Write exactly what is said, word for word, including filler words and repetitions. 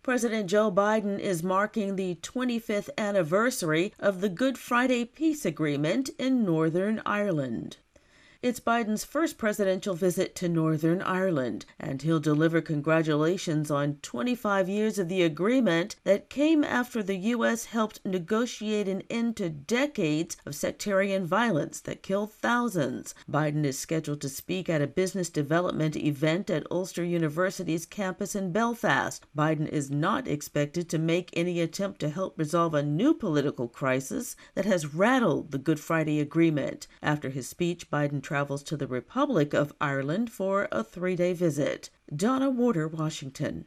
President Joe Biden is marking the twenty-fifth anniversary of the Good Friday Peace Agreement in Northern Ireland. It's Biden's first presidential visit to Northern Ireland, and he'll deliver congratulations on twenty-five years of the agreement that came after the U S helped negotiate an end to decades of sectarian violence that killed thousands. Biden is scheduled to speak at a business development event at Ulster University's campus in Belfast. Biden is not expected to make any attempt to help resolve a new political crisis that has rattled the Good Friday Agreement. After his speech, Biden travels to the Republic of Ireland for a three-day visit. Donna Warder, Washington.